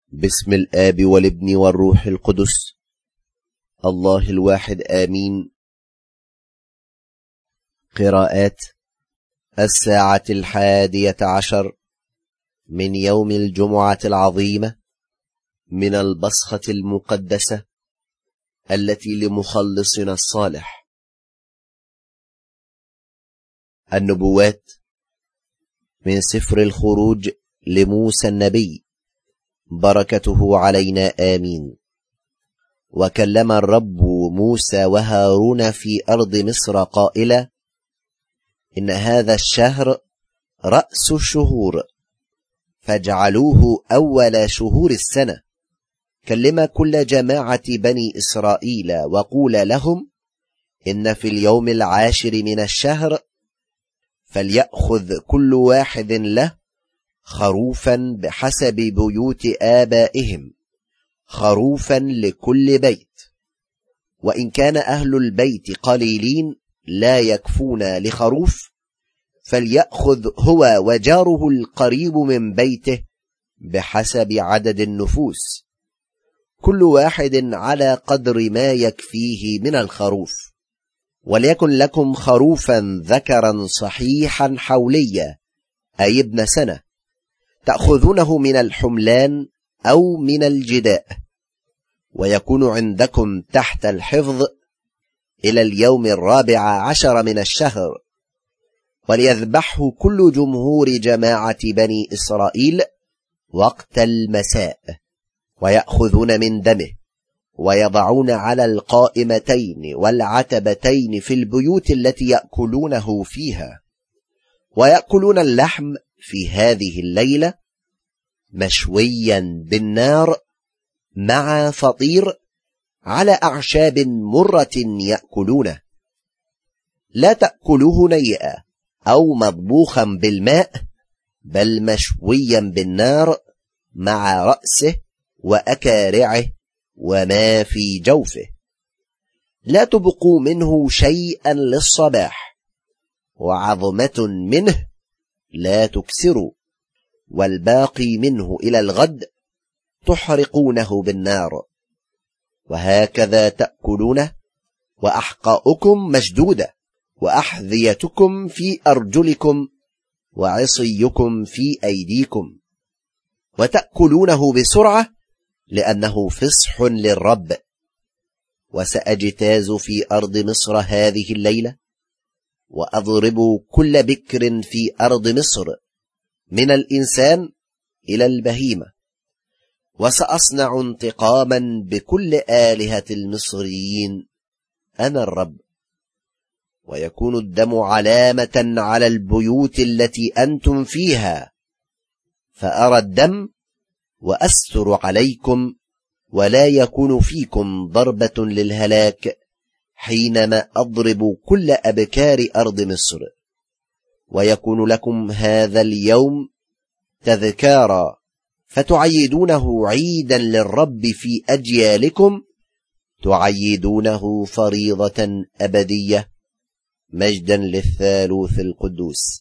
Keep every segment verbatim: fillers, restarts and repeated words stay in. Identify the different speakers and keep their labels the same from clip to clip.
Speaker 1: باسم الآب والابن والروح القدس الله الواحد آمين. قراءات الساعة الحادية عشر من يوم الجمعة العظيمة من البصخة المقدسة التي لمخلصنا الصالح. النبوات من سفر الخروج لموسى النبي بركته علينا آمين. وكلم الرب موسى وهارون في أرض مصر قائلا: إن هذا الشهر رأس الشهور، فاجعلوه أول شهور السنة. كلم كل جماعة بني إسرائيل وقول لهم: إن في اليوم العاشر من الشهر فليأخذ كل واحد له خروفا بحسب بيوت آبائهم، خروفا لكل بيت، وإن كان أهل البيت قليلين لا يكفون لخروف، فليأخذ هو وجاره القريب من بيته بحسب عدد النفوس، كل واحد على قدر ما يكفيه من الخروف. وليكن لكم خروفا ذكرا صحيحا حوليا، أي ابن سنة، تأخذونه من الحملان أو من الجداء، ويكون عندكم تحت الحفظ إلى اليوم الرابع عشر من الشهر. وليذبحه كل جمهور جماعة بني إسرائيل وقت المساء، ويأخذون من دمه ويضعون على القائمتين والعتبتين في البيوت التي يأكلونه فيها، ويأكلون اللحم في هذه الليلة مشويا بالنار مع فطير على أعشاب مرة يأكلونه. لا تأكلوه نيئا أو مطبوخا بالماء، بل مشويا بالنار مع رأسه وأكارعه وما في جوفه. لا تبقوا منه شيئا للصباح، وعظمة منه لا تكسروا، والباقي منه إلى الغد تحرقونه بالنار. وهكذا تأكلونه، وأحقاؤكم مشدودة، وأحذيتكم في أرجلكم، وعصيكم في أيديكم، وتأكلونه بسرعة، لأنه فصح للرب. وسأجتاز في أرض مصر هذه الليلة، وأضرب كل بكر في أرض مصر من الإنسان إلى البهيمة، وسأصنع انتقاما بكل آلهة المصريين، أنا الرب. ويكون الدم علامة على البيوت التي أنتم فيها، فأرى الدم وأستر عليكم، ولا يكون فيكم ضربة للهلاك حينما أضرب كل أبكار أرض مصر. ويكون لكم هذا اليوم تذكارا، فتعيدونه عيدا للرب في أجيالكم، تعيدونه فريضة أبدية، مجدا للثالوث القدوس.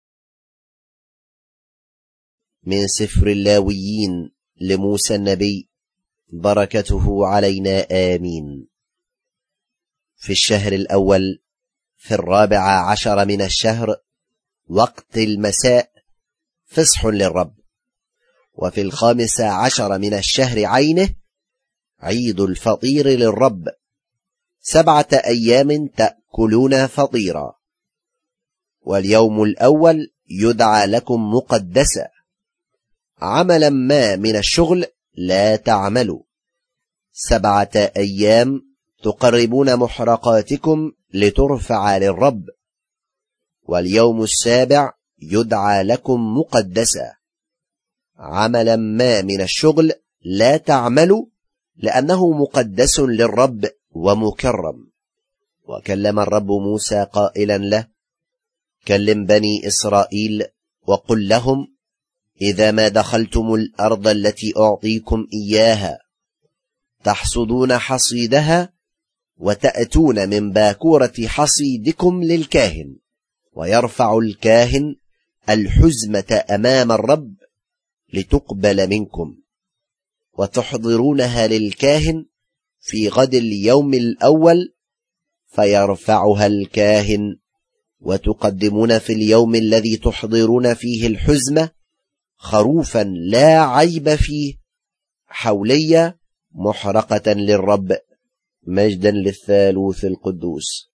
Speaker 1: من سفر اللاويين لموسى النبي بركته علينا آمين. في الشهر الأول في الرابع عشر من الشهر وقت المساء فصح للرب. وفي الخامس عشر من الشهر عينه عيد الفطير للرب، سبعة أيام تأكلون فطيرا. واليوم الأول يدعى لكم مقدسا، عملا ما من الشغل لا تعملوا. سبعة أيام تقربون محرقاتكم لترفع للرب. واليوم السابع يدعى لكم مقدسا، عملا ما من الشغل لا تعملوا، لأنه مقدس للرب ومكرم. وكلم الرب موسى قائلا له: كلم بني إسرائيل وقل لهم: إذا ما دخلتم الأرض التي أعطيكم إياها، تحصدون حصيدها، وتأتون من باكورة حصيدكم للكاهن، ويرفع الكاهن الحزمة أمام الرب لتقبل منكم. وتحضرونها للكاهن في غد اليوم الأول فيرفعها الكاهن، وتقدمون في اليوم الذي تحضرون فيه الحزمة خروفا لا عيب فيه حولية محرقة للرب مجدا للثالوث القدوس.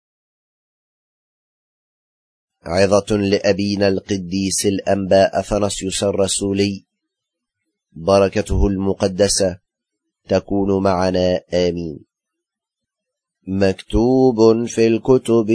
Speaker 1: عظة لأبينا القديس الأنبا أثناسيوس الرسولي، بركته المقدسة تكون معنا آمين. مكتوب في الكتب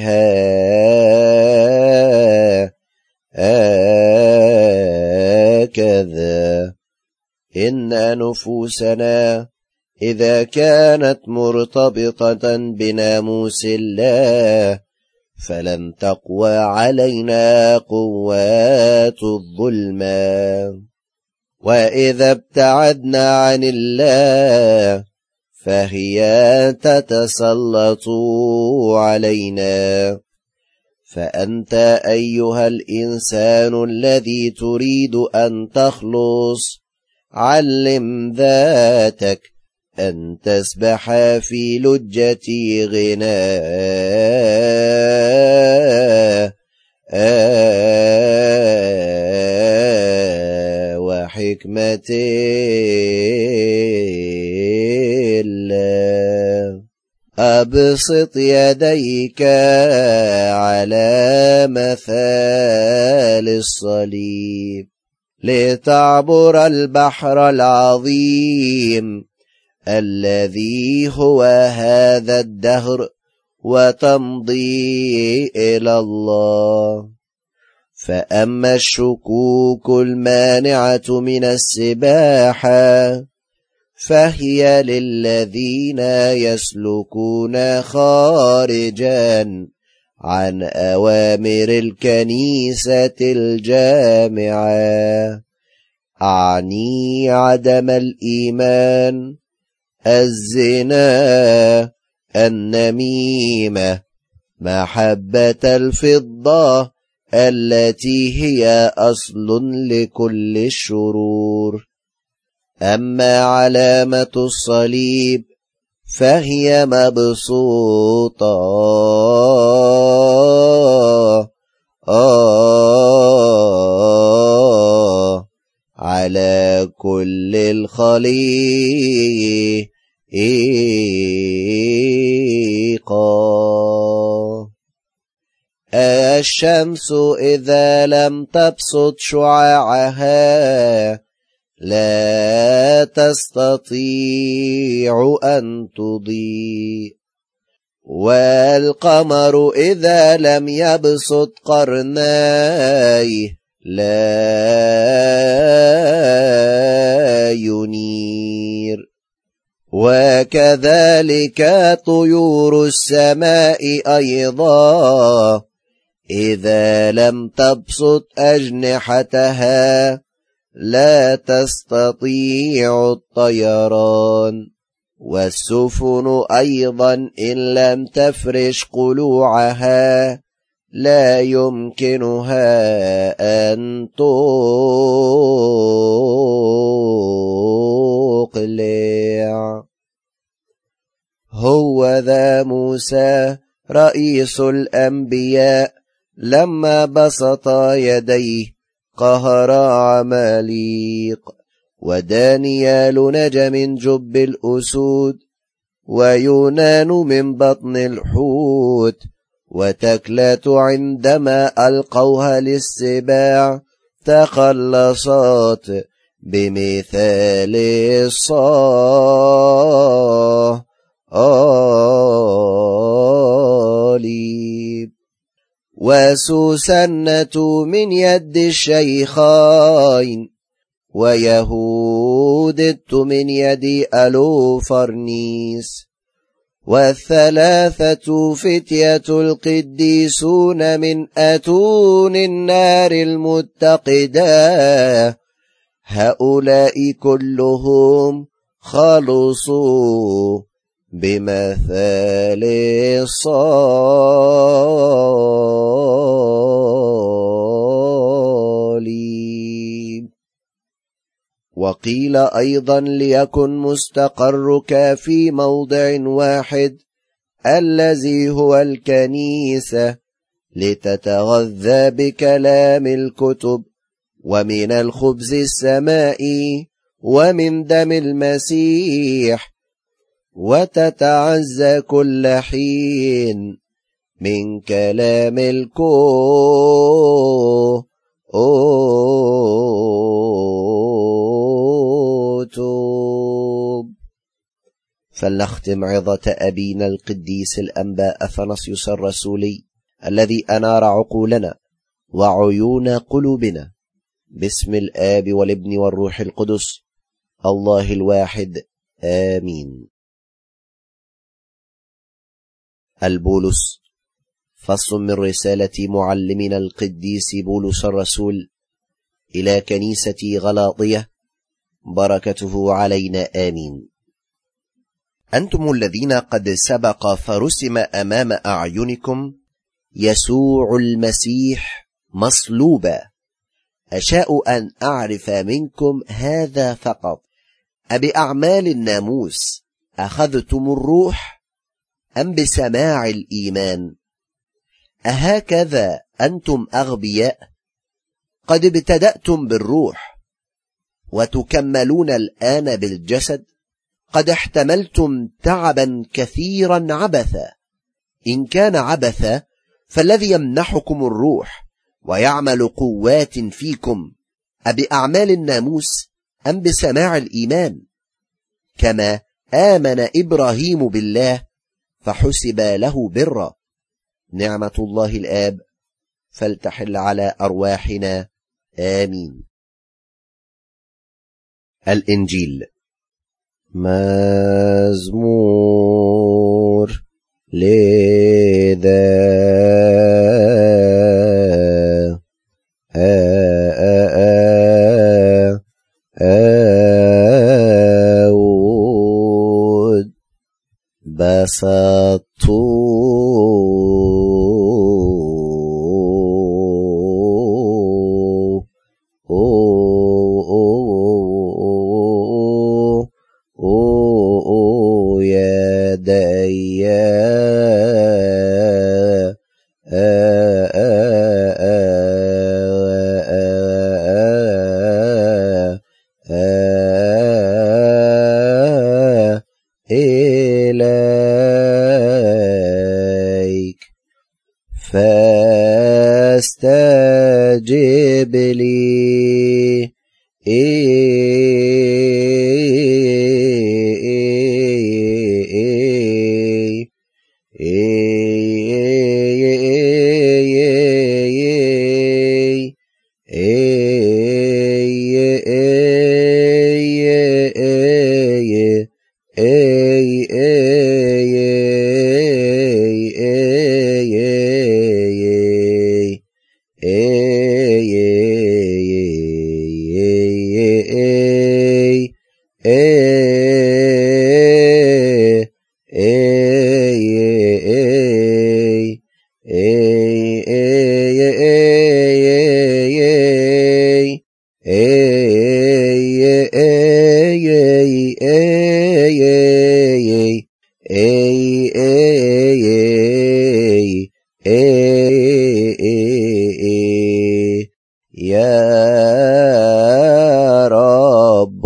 Speaker 1: هكذا: إن نفوسنا إذا كانت مرتبطة بناموس الله فلن تقوى علينا قوات الظلمة، وإذا ابتعدنا عن الله فهي تتسلط علينا. فأنت أيها الإنسان الذي تريد أن تخلص، علم ذاتك أن تسبح في لجة غناء وحكمة الله. أبسط يديك على مثال الصليب لتعبر البحر العظيم الذي هو هذا الدهر وتمضي إلى الله. فأما الشكوك المانعة من السباحة فهي للذين يسلكون خارجا عن أوامر الكنيسة الجامعة، أعني عدم الإيمان، الزنا، النميمة، محبة الفضة التي هي أصل لكل الشرور. أما علامة الصليب فهي مبسوطة على كل الخليقة. الشمس إذا لم تبسط شعاعها لا تستطيع أن تضيء، والقمر إذا لم يبسط قرنيه لا ينير. وكذلك طيور السماء أيضا إذا لم تبسط أجنحتها لا تستطيع الطيران. والسفن أيضا إن لم تفرش قلوعها لا يمكنها أن تقلع. هو ذا موسى رئيس الأنبياء لما بسط يديه قهر عماليق، ودانيال نجا من جب الأسود، ويونان من بطن الحوت، وتكلة عندما ألقوها للسباع تخلصت بمثال الصليب. وسوسنة من يد الشيخين، ويهودت من يد ألوفرنيس، والثلاثة فتية القديسون من أتون النار المتقدة، هؤلاء كلهم خلصوا بمثال الصليب. وقيل أيضا ليكن مستقرك في موضع واحد الذي هو الكنيسة لتتغذى بكلام الكتب ومن الخبز السمائي ومن دم المسيح، وتتعزى كل حين من كلام الكتب. فلنختم عظة أبينا القديس الأنبا أثناسيوس الرسولي الذي أنار عقولنا وعيون قلوبنا، باسم الآب والابن والروح القدس الله الواحد، آمين. البولس، فصل من رسالة معلمنا القديس بولس الرسول إلى كنيسة غلاطية، بركته علينا، آمين. أنتم الذين قد سبق فرسم أمام أعينكم يسوع المسيح مصلوبا، أشاء أن أعرف منكم هذا فقط: أبأعمال الناموس أخذتم الروح أم بسماع الإيمان؟ أهكذا أنتم أغبياء؟ قد ابتدأتم بالروح وتكملون الآن بالجسد. قد احتملتم تعبا كثيرا عبثا. إن كان عبثا فالذي يمنحكم الروح ويعمل قوات فيكم أبأعمال الناموس أم بسماع الإيمان؟ كما آمن إبراهيم بالله فحسب له برا. نعمة الله الآب فلتحل على أرواحنا، آمين. الإنجيل. مزمور لذا أود بسطت يدي إليك فاستجب لي. يا رب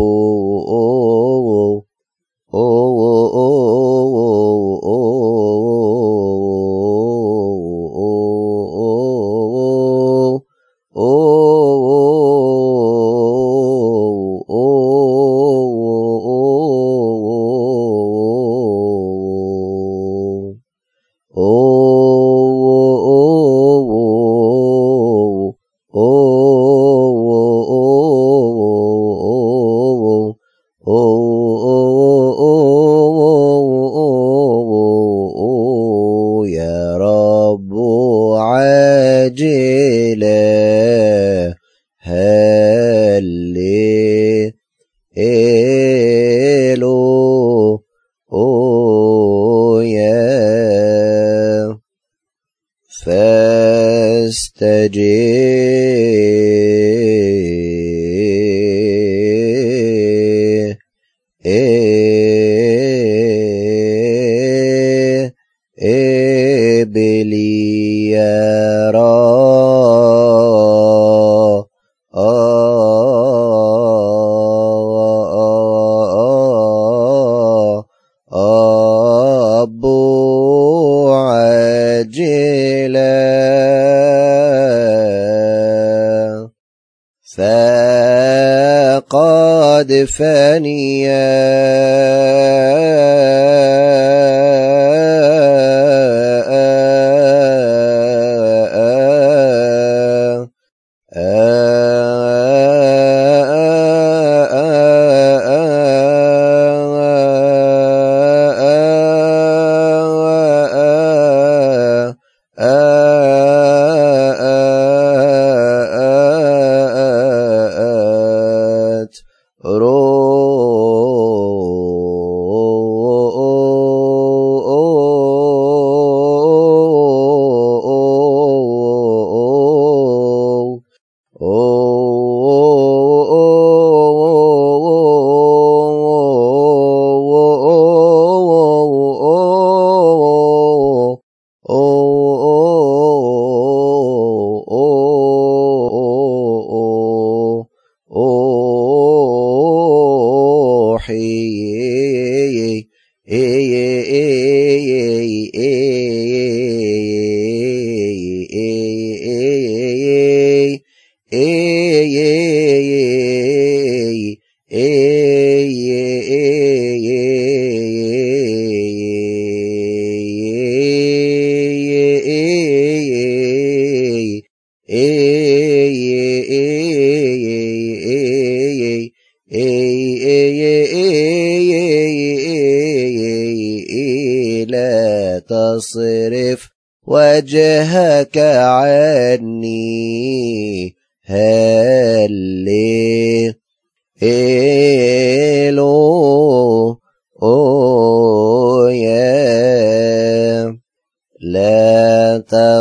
Speaker 1: عاجلا هللويا فاستجب فقد فنيا لا تصرف وجهك عني هلي إلو يا لا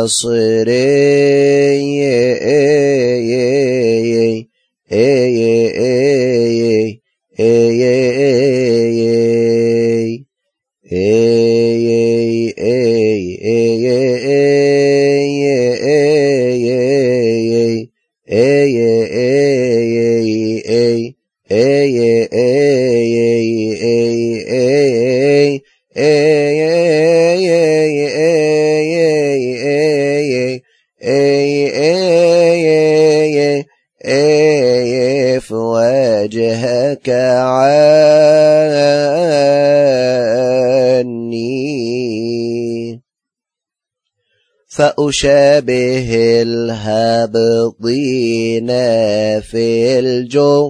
Speaker 1: تصرف وجهك عني فأشابه الهابطين في الجو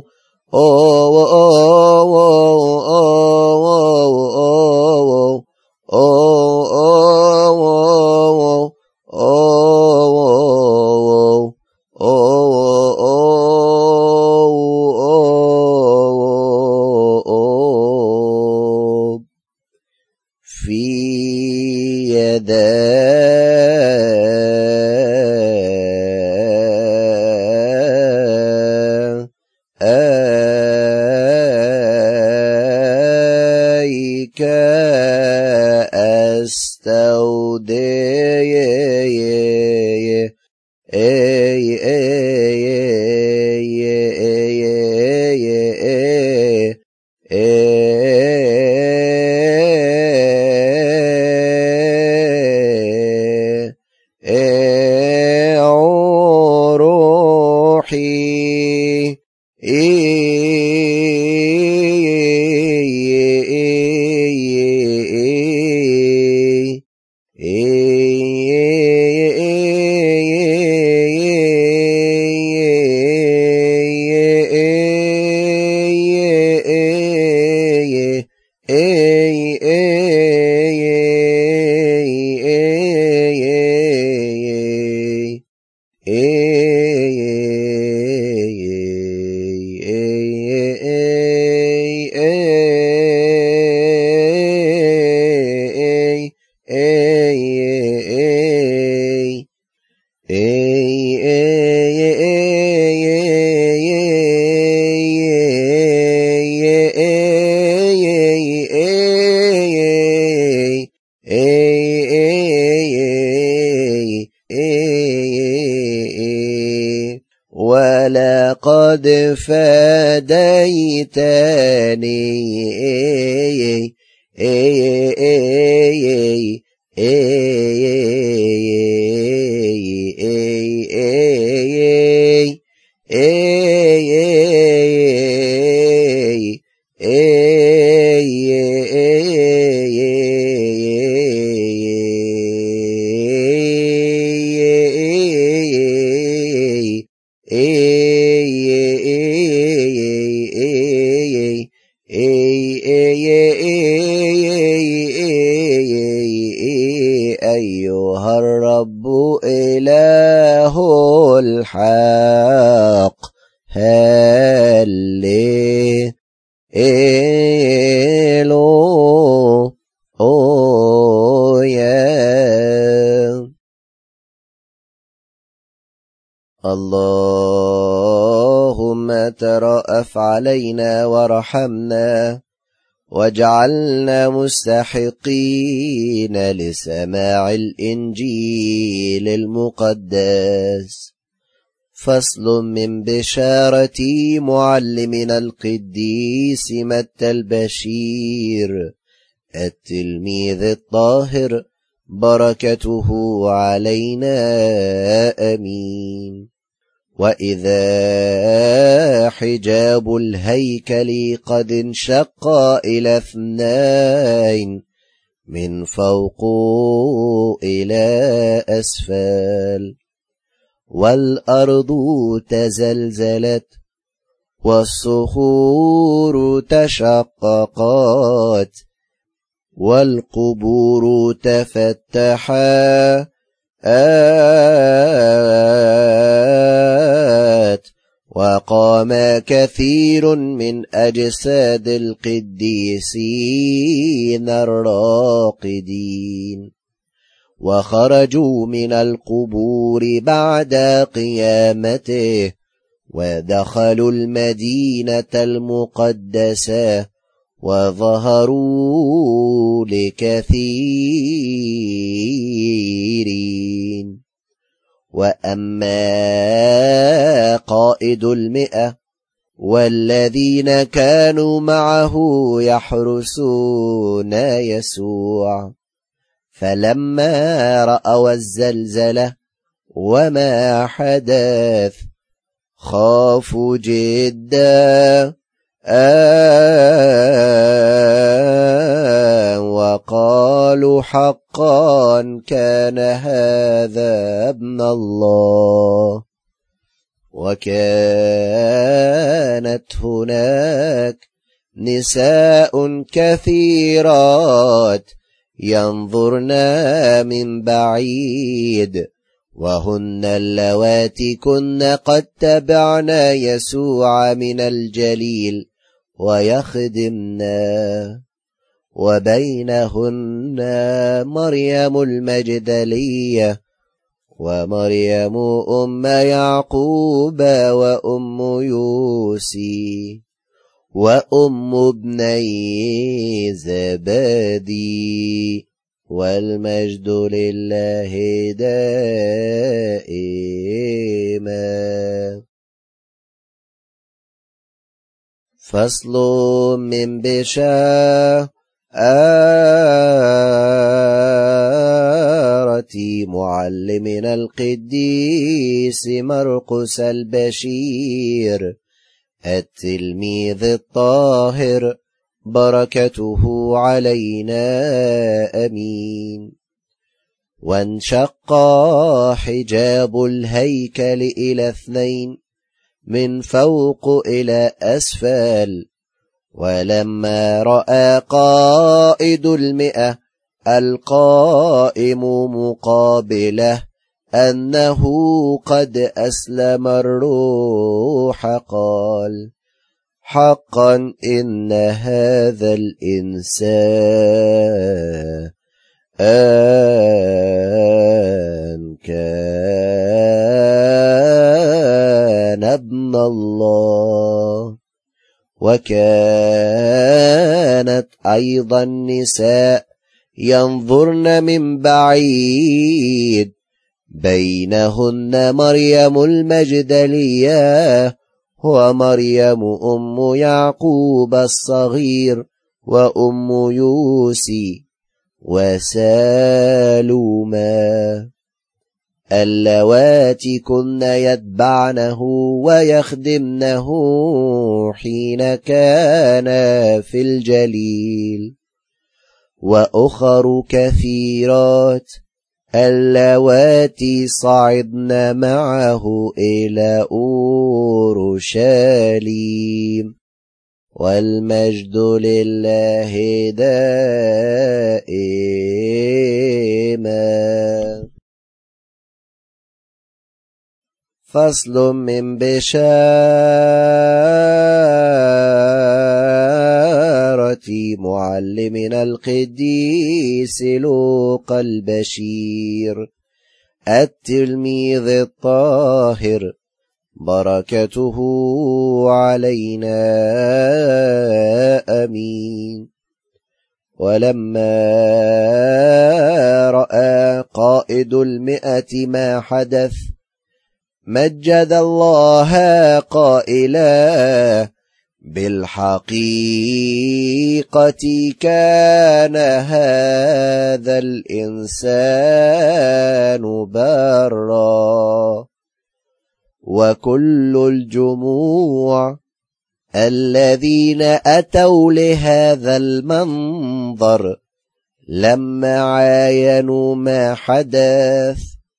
Speaker 1: في يديك أستودع روحي ولقد فديتني أيها الرب إله الحق هللويا. اللهم ترأف علينا وارحمنا واجعلنا مستحقين لسماع الإنجيل المقدس. فصل من بشارة معلمنا القديس متى البشير التلميذ الطاهر، بركته علينا آمين. وإذا حجاب الهيكل قد انشق إلى اثنين من فوق إلى أسفل، والأرض تزلزلت والصخور تشققت والقبور تفتحت وقام كثير من أجساد القديسين الراقدين، وخرجوا من القبور بعد قيامته ودخلوا المدينة المقدسة وظهروا لكثيرين. وأما قائد المئة والذين كانوا معه يحرسون يسوع، فلما رأوا الزلزلة وما حدث خافوا جدا آه وقالوا حقا كان هذا ابن الله. وكانت هناك نساء كثيرات ينظرن من بعيد، وهن اللواتي كن قد تبعن يسوع من الجليل ويخدمنا، وبينهن مريم المجدلية ومريم أم يعقوب وأم يوسي وأم ابني زبدي، والمجد لله دائما. فصل من بشارة معلمنا القديس مرقس البشير التلميذ الطاهر، بركته علينا آمين. وانشق حجاب الهيكل إلى اثنين من فوق إلى أسفل، ولما رأى قائد المئة القائم مقابله أنه قد أسلم الروح قال: حقا إن هذا الإنسان أن كان ابن الله. وكانت أيضا النساء ينظرن من بعيد، بينهن مريم المجدلية ومريم أم يعقوب الصغير وأم يوسي وسالوما، اللواتي كن يتبعنه ويخدمنه حين كان في الجليل. وأخر كثيرات اللواتي صعدن معه إلى أورشليم والمجد لله دائما. فصل من بشارة معلمنا القديس لوقا البشير التلميذ الطاهر بركته علينا أمين. ولما رأى قائد المئة ما حدث مجد الله قائلا بالحقيقة كان هذا الإنسان برا. وكل الجموع الذين أتوا لهذا المنظر لما عاينوا ما حدث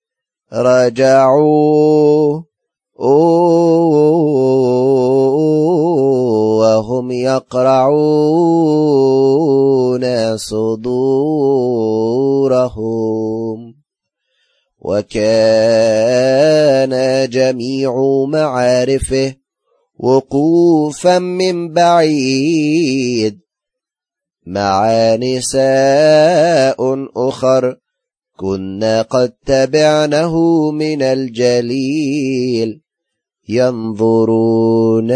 Speaker 1: رجعوا وهم يقرعون صدورهم. وكان جميع معارفه وقوفا من بعيد مع نساء أخر كنا قد تبعنه من الجليل ينظرون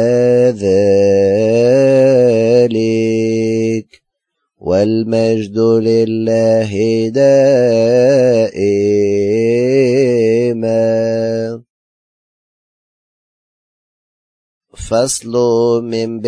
Speaker 1: ذلك والمجد لله دائما. فصل من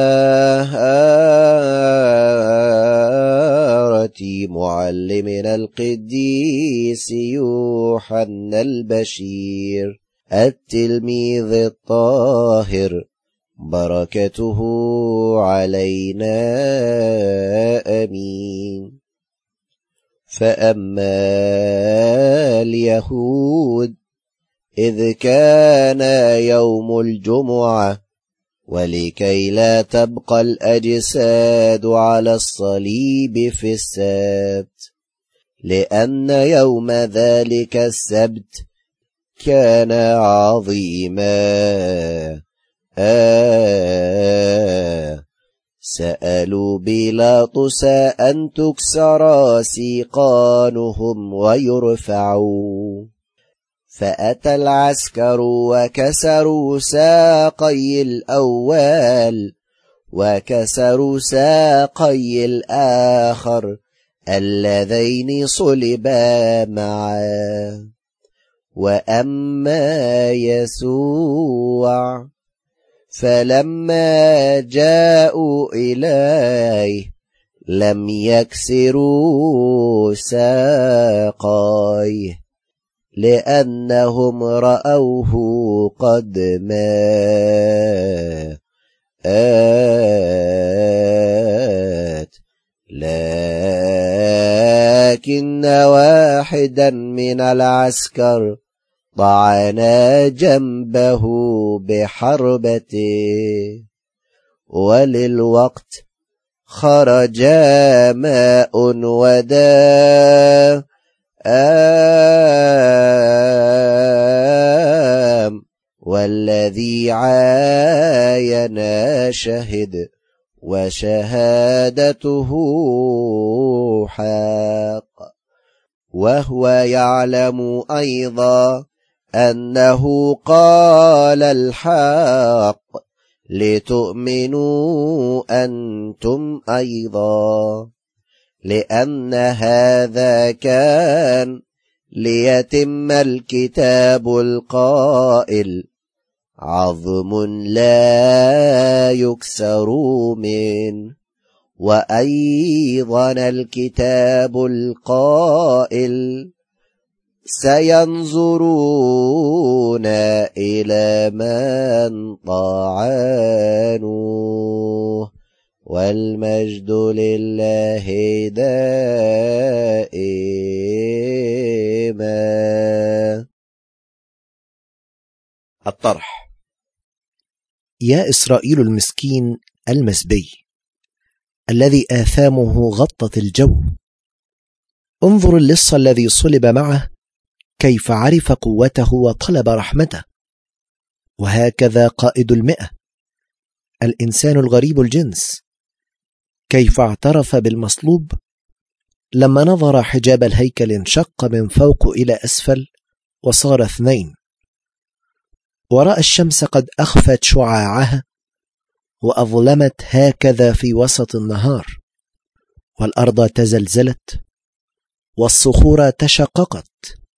Speaker 1: بشارة معلمنا القديس يوحنا البشير التلميذ الطاهر بركته علينا أمين. فأما اليهود إذ كان يوم الجمعة ولكي لا تبقى الأجساد على الصليب في السبت لأن يوم ذلك السبت كان عظيما آه سألوا بيلاطس أن تكسر سيقانهم ويرفعوا. فأتى العسكر وكسروا ساقي الأول وكسروا ساقي الآخر اللذين صلبا معا. وأما يسوع فلما جاءوا إليه لم يكسروا ساقيه لأنهم رأوه قد مات. لكن واحدا من العسكر طعن جنبه بحربته وللوقت خرج ماء ودم آم والذي عاين شهد وشهادته حق. وهو يعلم أيضا أنه قال الحق لتؤمنوا أنتم أيضا لأن هذا كان ليتم الكتاب القائل عظم لا يكسر منه. وأيضا الكتاب القائل سينظرون إلى من طعنوه والمجد لله دائما. الطرح.
Speaker 2: يا إسرائيل المسكين المسبي الذي آثامه غطت الجو، انظر اللص الذي صلب معه كيف عرف قوته وطلب رحمته. وهكذا قائد المئة الإنسان الغريب الجنس كيف اعترف بالمصلوب لما نظر حجاب الهيكل انشق من فوق إلى أسفل وصار اثنين، ورأى الشمس قد أخفت شعاعها وأظلمت هكذا في وسط النهار، والأرض تزلزلت والصخور تشققت.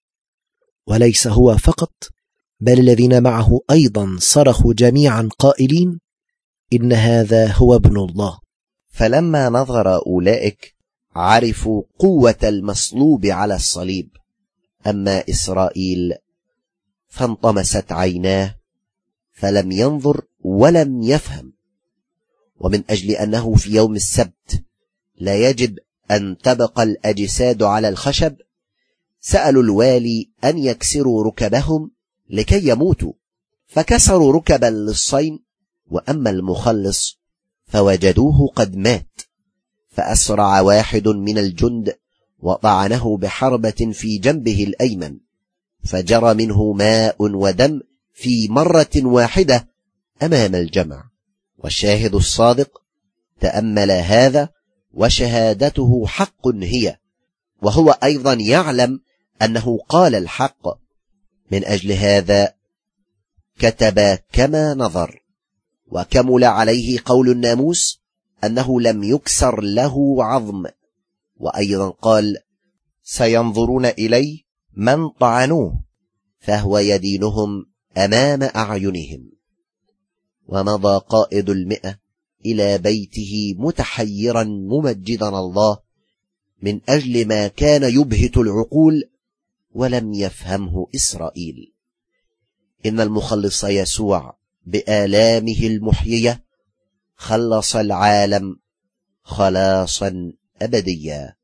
Speaker 2: وليس هو فقط، بل الذين معه أيضا صرخوا جميعا قائلين: إن هذا هو ابن الله.
Speaker 1: فلما نظر أولئك عرفوا قوة المصلوب على الصليب. أما إسرائيل فانطمست عيناه فلم ينظر ولم يفهم. ومن أجل أنه في يوم السبت لا يجب أن تبقى الأجساد على الخشب، سألوا الوالي أن يكسروا ركبهم لكي يموتوا، فكسروا ركب اللصين. وأما المخلص فوجدوه قد مات، فأسرع واحد من الجند وطعنه بحربة في جنبه الأيمن، فجرى منه ماء ودم في مرة واحدة أمام الجمع. والشاهد الصادق تأمل هذا، وشهادته حق هي، وهو أيضا يعلم أنه قال الحق. من أجل هذا كتب كما نظر، وكمل عليه قول الناموس أنه لم يكسر له عظم. وأيضا قال: سينظرون إلي من طعنوه، فهو يدينهم أمام أعينهم. ومضى قائد المئة إلى بيته متحيرا ممجدا الله من أجل ما كان يبهت العقول ولم يفهمه إسرائيل. إن المخلص يسوع بآلامه المحيية خلص العالم خلاصا أبديا.